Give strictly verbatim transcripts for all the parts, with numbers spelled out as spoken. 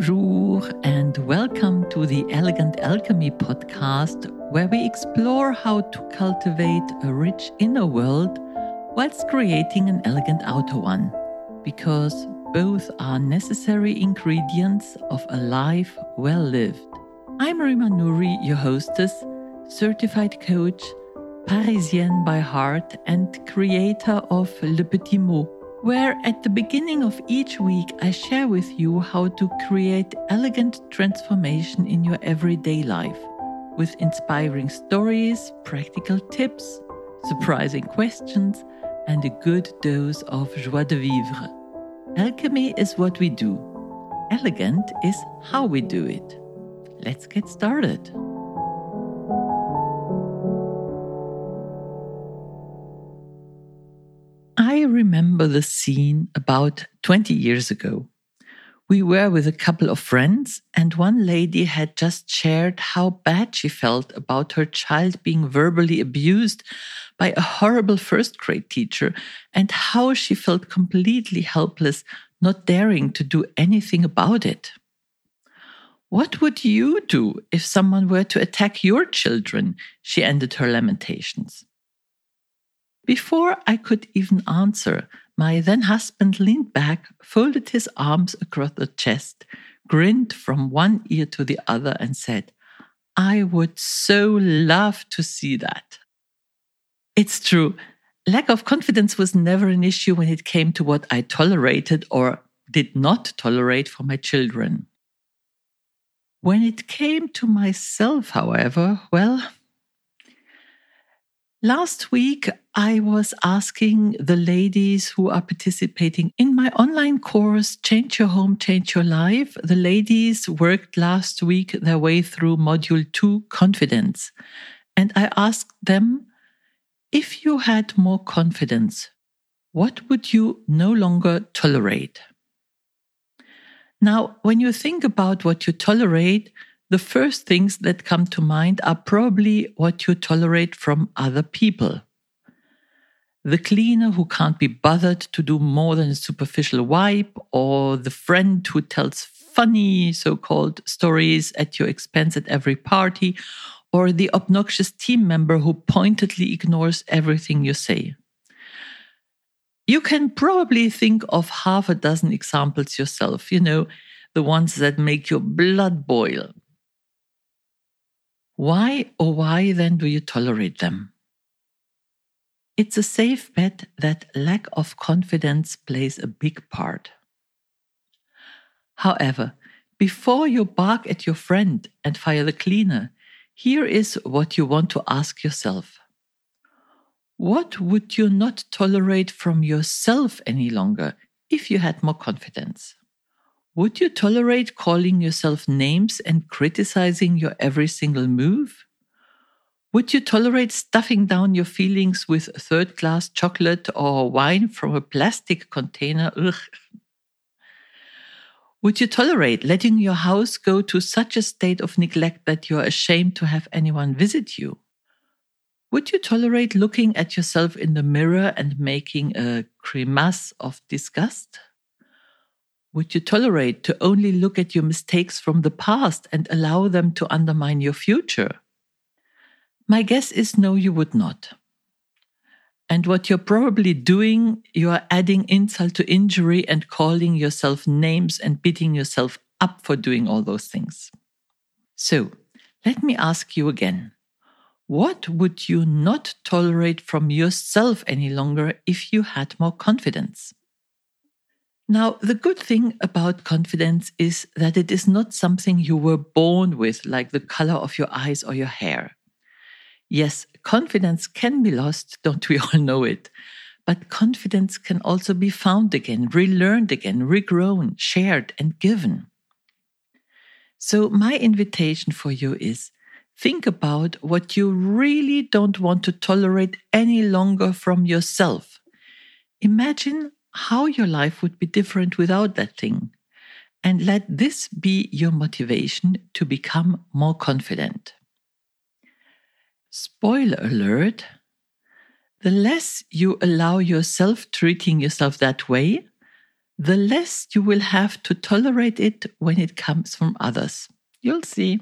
Bonjour and welcome to the Elegant Alchemy podcast, where we explore how to cultivate a rich inner world whilst creating an elegant outer one, because both are necessary ingredients of a life well lived. I'm Rima Nouri, your hostess, certified coach, Parisienne by heart, and creator of Le Petit Mot, where at the beginning of each week I share with you how to create elegant transformation in your everyday life with inspiring stories, practical tips, surprising questions, and a good dose of joie de vivre. Alchemy is what we do. Elegant is how we do it. Let's get started. I remember the scene about twenty years ago. We were with a couple of friends, and one lady had just shared how bad she felt about her child being verbally abused by a horrible first grade teacher, and how she felt completely helpless, not daring to do anything about it. What would you do if someone were to attack your children? She ended her lamentations. Before I could even answer, my then husband leaned back, folded his arms across the chest, grinned from one ear to the other, and said, "I would so love to see that." It's true, lack of confidence was never an issue when it came to what I tolerated or did not tolerate for my children. When it came to myself, however, well, last week, I was asking the ladies who are participating in my online course, Change Your Home, Change Your Life. The ladies worked last week their way through Module two, Confidence. And I asked them, if you had more confidence, what would you no longer tolerate? Now, when you think about what you tolerate, the first things that come to mind are probably what you tolerate from other people. The cleaner who can't be bothered to do more than a superficial wipe, or the friend who tells funny so-called stories at your expense at every party, or the obnoxious team member who pointedly ignores everything you say. You can probably think of half a dozen examples yourself, you know, the ones that make your blood boil. Why or why then do you tolerate them? It's a safe bet that lack of confidence plays a big part. However, before you bark at your friend and fire the cleaner, here is what you want to ask yourself. What would you not tolerate from yourself any longer if you had more confidence? Would you tolerate calling yourself names and criticizing your every single move? Would you tolerate stuffing down your feelings with third-class chocolate or wine from a plastic container? Ugh. Would you tolerate letting your house go to such a state of neglect that you are ashamed to have anyone visit you? Would you tolerate looking at yourself in the mirror and making a grimace of disgust? Would you tolerate to only look at your mistakes from the past and allow them to undermine your future? My guess is no, you would not. And what you're probably doing, you are adding insult to injury and calling yourself names and beating yourself up for doing all those things. So, let me ask you again. What would you not tolerate from yourself any longer if you had more confidence? Now, the good thing about confidence is that it is not something you were born with, like the color of your eyes or your hair. Yes, confidence can be lost, don't we all know it? But confidence can also be found again, relearned again, regrown, shared, and given. So my invitation for you is, think about what you really don't want to tolerate any longer from yourself. Imagine how your life would be different without that thing. And let this be your motivation to become more confident. Spoiler alert, the less you allow yourself treating yourself that way, the less you will have to tolerate it when it comes from others. You'll see.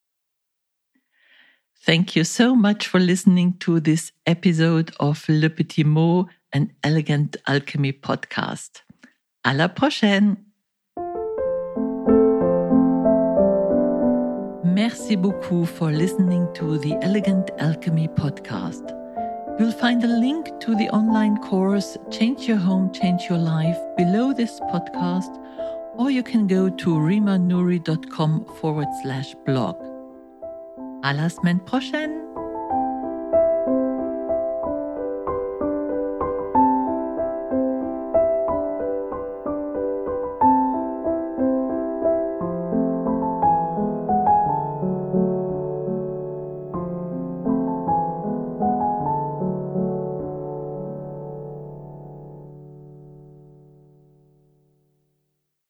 Thank you so much for listening to this episode of Le Petit Mot, an Elegant Alchemy podcast. À la prochaine! Merci beaucoup for listening to the Elegant Alchemy podcast. You'll find a link to the online course Change Your Home, Change Your Life below this podcast, or you can go to rimanuri.com forward slash blog. À la semaine prochaine!